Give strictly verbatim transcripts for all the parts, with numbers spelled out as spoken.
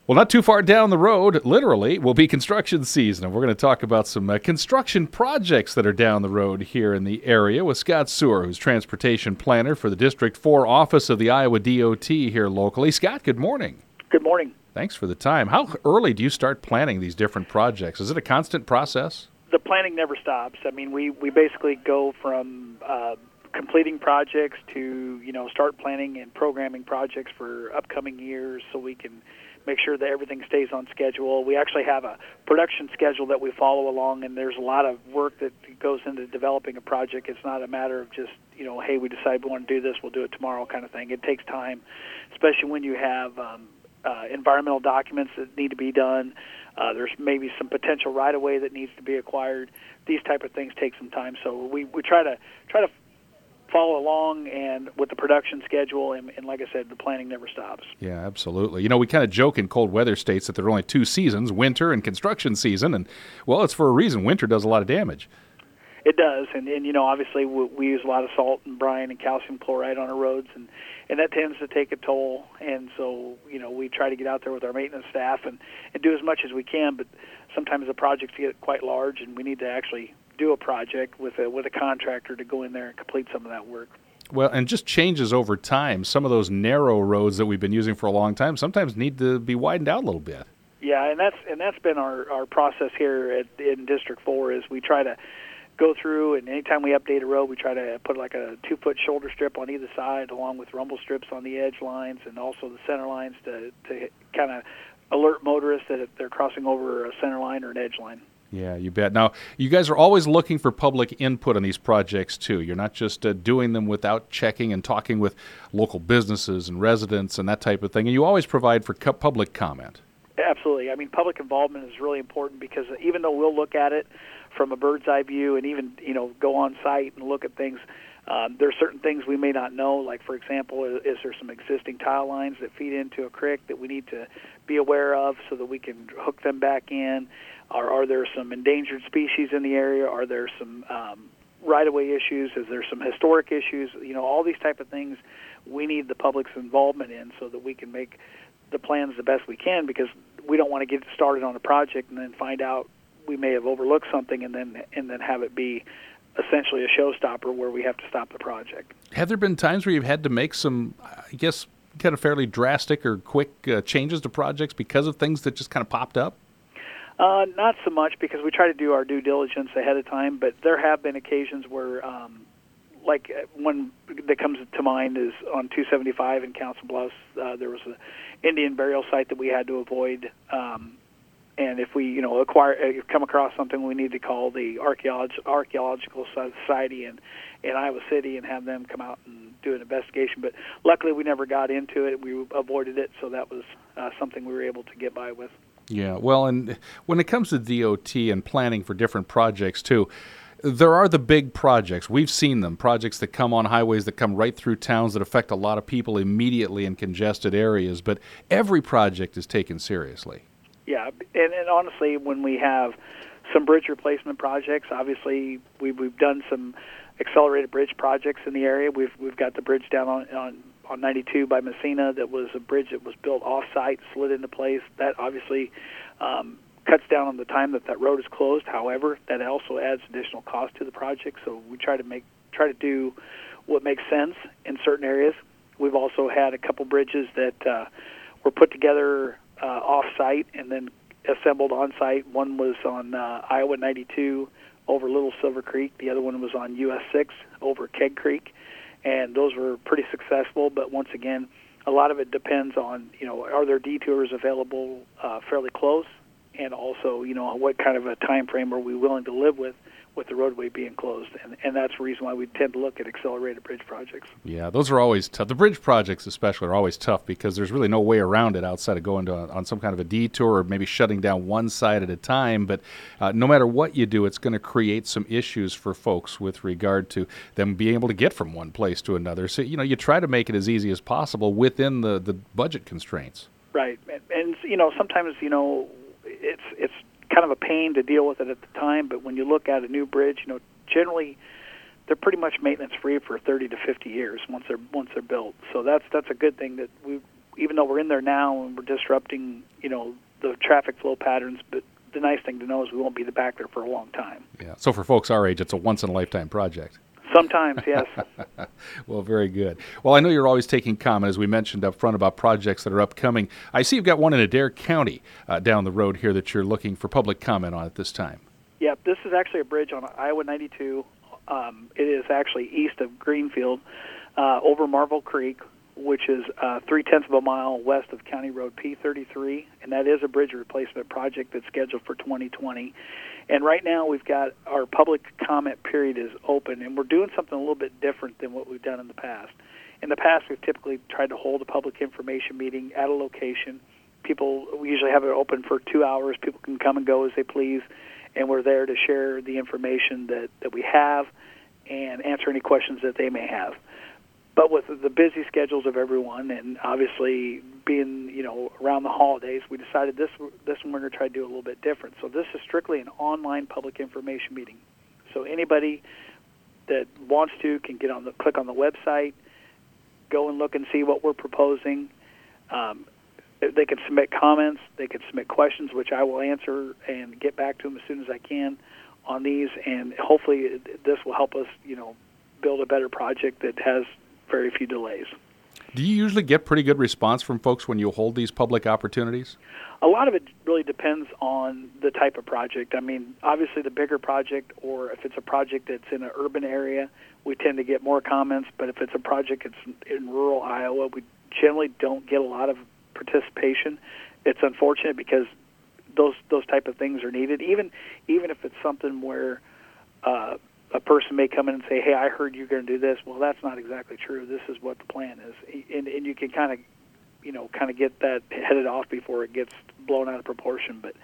Well, not too far down the road, literally, will be construction season. And we're going to talk about some uh, construction projects that are down the road here in the area with Scott Sewer, who's transportation planner for the District four office of the Iowa D O T here locally. Scott, good morning. Good morning. Thanks for the time. How early do you start planning these different projects? Is it a constant process? The planning never stops. I mean, we, we basically go from uh, completing projects to, you know, start planning and programming projects for upcoming years so we can make sure that everything stays on schedule. We actually have a production schedule that we follow along, and there's a lot of work that goes into developing a project. It's not a matter of just, you know, hey, we decide we want to do this, we'll do it tomorrow kind of thing. It takes time, especially when you have um, uh, environmental documents that need to be done. Uh, there's maybe some potential right-of-way that needs to be acquired. These type of things take some time, so we, we try to try to follow along and with the production schedule, and, and like I said, the planning never stops. Yeah, absolutely. You know, we kind of joke in cold weather states that there are only two seasons, winter and construction season, and, well, it's for a reason. Winter does a lot of damage. It does, and, and you know, obviously we, we use a lot of salt and brine and calcium chloride on our roads, and, and that tends to take a toll, and so, you know, we try to get out there with our maintenance staff and, and do as much as we can, but sometimes the projects get quite large, and we need to actually do a project with a with a contractor to go in there and complete some of that work. Well, and just changes over time. Some of those narrow roads that we've been using for a long time sometimes need to be widened out a little bit. Yeah, and that's and that's been our, our process here at, in District four is we try to go through, and anytime we update a road, we try to put like a two-foot shoulder strip on either side along with rumble strips on the edge lines and also the center lines to, to kind of alert motorists that if they're crossing over a center line or an edge line. Yeah, you bet. Now, you guys are always looking for public input on these projects, too. You're not just uh, doing them without checking and talking with local businesses and residents and that type of thing. And you always provide for co- public comment. Absolutely. I mean, public involvement is really important because even though we'll look at it from a bird's eye view and even, you know, go on site and look at things, um, there are certain things we may not know. Like, for example, is, is there some existing tile lines that feed into a creek that we need to be aware of so that we can hook them back in? Are, are there some endangered species in the area? Are there some um, right-of-way issues? Is there some historic issues? You know, all these type of things we need the public's involvement in so that we can make the plans the best we can, because we don't want to get started on a project and then find out we may have overlooked something and then and then have it be essentially a showstopper where we have to stop the project. Have there been times where you've had to make some, I guess, kind of fairly drastic or quick uh, changes to projects because of things that just kind of popped up? Uh, not so much, because we try to do our due diligence ahead of time, but there have been occasions where, um, like one that comes to mind is on two seventy-five in Council Bluffs, uh, there was an Indian burial site that we had to avoid, um, and if we, you know, acquire, uh, come across something, we need to call the Archeolog- Archaeological Society in, in Iowa City and have them come out and do an investigation. But luckily, we never got into it. We avoided it, so that was uh, something we were able to get by with. Yeah, well, and when it comes to D O T and planning for different projects, too, there are the big projects. We've seen them, projects that come on highways that come right through towns that affect a lot of people immediately in congested areas, but every project is taken seriously. Yeah, and, and honestly, when we have some bridge replacement projects, obviously we, we've done some accelerated bridge projects in the area. We've we've got the bridge down on, on on ninety-two by Messina that was a bridge that was built off-site, slid into place. That obviously um, cuts down on the time that that road is closed. However, that also adds additional cost to the project. So we try to make try to do what makes sense in certain areas. We've also had a couple bridges that uh, were put together uh, off-site and then assembled on-site. One was on uh, Iowa ninety-two over Little Silver Creek. The other one was on U S six over Keg Creek. And those were pretty successful, but once again, a lot of it depends on, you know, are there detours available uh, fairly close, and also, you know, what kind of a time frame are we willing to live with, with the roadway being closed, and and that's the reason why we tend to look at accelerated bridge projects. Yeah, those are always tough. The bridge projects especially are always tough because there's really no way around it outside of going to a, on some kind of a detour or maybe shutting down one side at a time. But uh, no matter what you do, it's going to create some issues for folks with regard to them being able to get from one place to another. So, you know, you try to make it as easy as possible within the, the budget constraints. Right, and, and you know, sometimes, you know, it's it's kind of a pain to deal with it at the time, but when you look at a new bridge, you know, generally they're pretty much maintenance free for thirty to fifty years once they're once they're built. So that's that's a good thing that we even though we're in there now and we're disrupting, you know, the traffic flow patterns, but the nice thing to know is we won't be back there for a long time. Yeah. So for folks our age, it's a once-in-a-lifetime project. Sometimes, yes. Well, very good. Well, I know you're always taking comment, as we mentioned up front, about projects that are upcoming. I see you've got one in Adair County uh, down the road here that you're looking for public comment on at this time. Yeah, this is actually a bridge on Iowa ninety-two. Um, it is actually east of Greenfield, uh, over Marvel Creek, which is uh, three-tenths of a mile west of County Road P thirty-three, and that is a bridge replacement project that's scheduled for twenty twenty. And right now we've got our public comment period is open, and we're doing something a little bit different than what we've done in the past. In the past, we've typically tried to hold a public information meeting at a location. People, we usually have it open for two hours. People can come and go as they please, and we're there to share the information that, that we have and answer any questions that they may have. But with the busy schedules of everyone, and obviously being, you know, around the holidays, we decided this this one we're going to try to do a little bit different. So this is strictly an online public information meeting. So anybody that wants to can get on the click on the website, go and look and see what we're proposing. Um, they can submit comments, they can submit questions, which I will answer and get back to them as soon as I can on these. And hopefully this will help us, you know, build a better project that has very few delays. Do you usually get pretty good response from folks when you hold these public opportunities? A lot of it really depends on the type of project. I mean, obviously the bigger project, or if it's a project that's in an urban area, we tend to get more comments. But if it's a project that's in rural Iowa, we generally don't get a lot of participation. It's unfortunate because those those type of things are needed. Even even if it's something where uh, a person may come in and say, hey, I heard you're going to do this. Well, that's not exactly true. This is what the plan is. And, and you can kind of, you know, kind of get that headed off before it gets blown out of proportion. But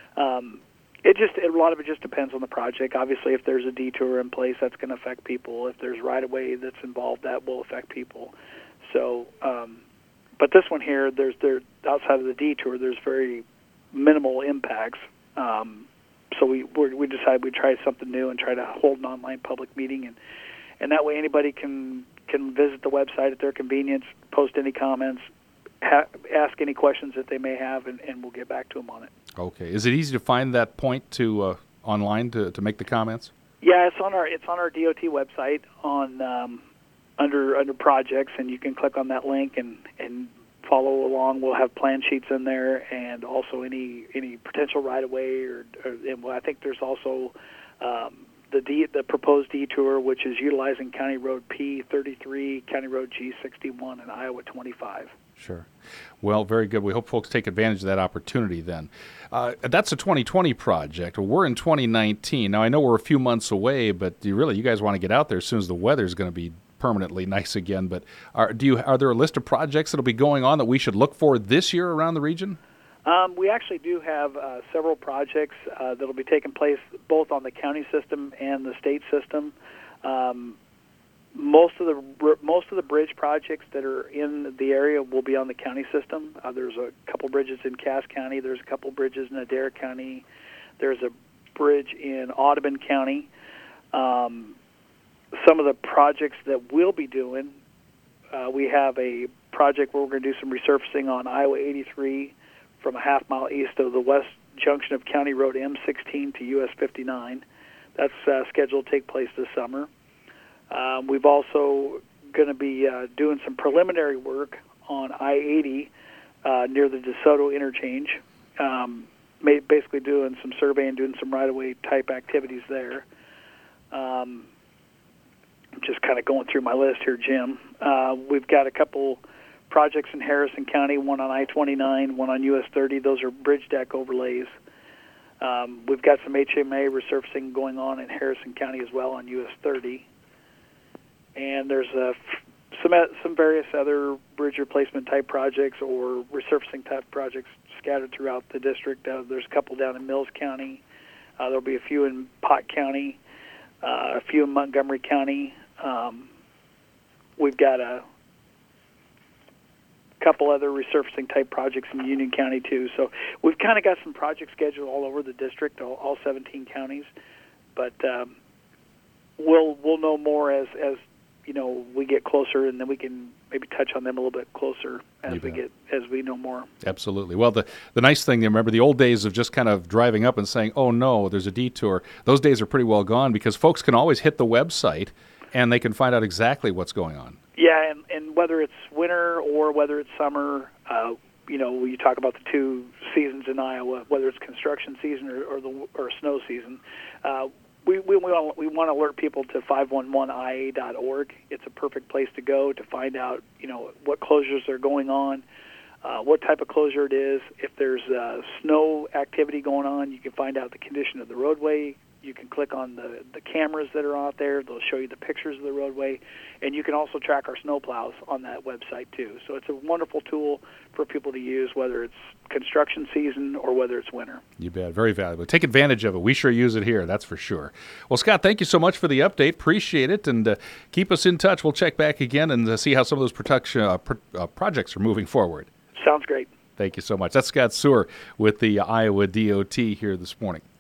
um, it just, a lot of it just depends on the project. Obviously, if there's a detour in place, that's going to affect people. If there's right-of-way that's involved, that will affect people. So, um, but this one here, there's there outside of the detour, there's very minimal impacts. Um So we we're, we decided we'd try something new and try to hold an online public meeting, and, and that way anybody can can visit the website at their convenience, post any comments, ha- ask any questions that they may have, and, and we'll get back to them on it. Okay. Is it easy to find that point to uh, online to, to make the comments? Yeah, it's on our it's on our D O T website on um, under under projects, and you can click on that link and and. follow along. We'll have plan sheets in there, and also any any potential right of way, or, or and I think there's also um, the D, the proposed detour, which is utilizing County Road P thirty-three, County Road G sixty-one, and Iowa twenty-five. Sure. Well, very good. We hope folks take advantage of that opportunity then. Uh, that's a twenty twenty project. Well, we're in twenty nineteen. Now, I know we're a few months away, but you really, you guys want to get out there as soon as the weather's going to be permanently nice again. But are, do you, are there a list of projects that'll be going on that we should look for this year around the region? Um, we actually do have uh, several projects uh, that'll be taking place both on the county system and the state system. Um, most of the most of the bridge projects that are in the area will be on the county system. Uh, there's a couple bridges in Cass County. There's a couple bridges in Adair County. There's a bridge in Audubon County. Um, some of the projects that we'll be doing, uh, we have a project where we're going to do some resurfacing on Iowa eighty-three from a half mile east of the west junction of County Road M sixteen to U S fifty-nine. That's uh, scheduled to take place this summer. Um, we've also going to be uh, doing some preliminary work on I eighty uh, near the DeSoto interchange, um, basically doing some surveying, doing some right-of-way type activities there. Um, just kind of going through my list here, Jim. Uh, we've got a couple projects in Harrison County, one on I twenty-nine, one on U S thirty. Those are bridge deck overlays. Um, we've got some H M A resurfacing going on in Harrison County as well on U S thirty. And there's uh, some some various other bridge replacement type projects or resurfacing type projects scattered throughout the district. Uh, there's a couple down in Mills County. Uh, there'll be a few in Pot County, uh, a few in Montgomery County. Um, we've got a couple other resurfacing type projects in Union County too. So we've kind of got some projects scheduled all over the district, all, all seventeen counties. But um, we'll we'll know more as as you know we get closer, and then we can maybe touch on them a little bit closer as You we bet. get as we know more. Absolutely. Well, the, the nice thing, you remember the old days of just kind of driving up and saying, oh, no, there's a detour. Those days are pretty well gone because folks can always hit the website and they can find out exactly what's going on. Yeah, and, and whether it's winter or whether it's summer, uh, you know, you talk about the two seasons in Iowa, whether it's construction season or, or the or snow season. Uh, we we we want, we want to alert people to five one one I A dot org. It's a perfect place to go to find out, you know, what closures are going on, uh, what type of closure it is. If there's uh, snow activity going on, you can find out the condition of the roadway. You can click on the, the cameras that are out there. They'll show you the pictures of the roadway. And you can also track our snow plows on that website, too. So it's a wonderful tool for people to use, whether it's construction season or whether it's winter. You bet. Very valuable. Take advantage of it. We sure use it here, that's for sure. Well, Scott, thank you so much for the update. Appreciate it. And uh, keep us in touch. We'll check back again and uh, see how some of those production, uh, pro- uh, projects are moving forward. Sounds great. Thank you so much. That's Scott Sewer with the Iowa D O T here this morning.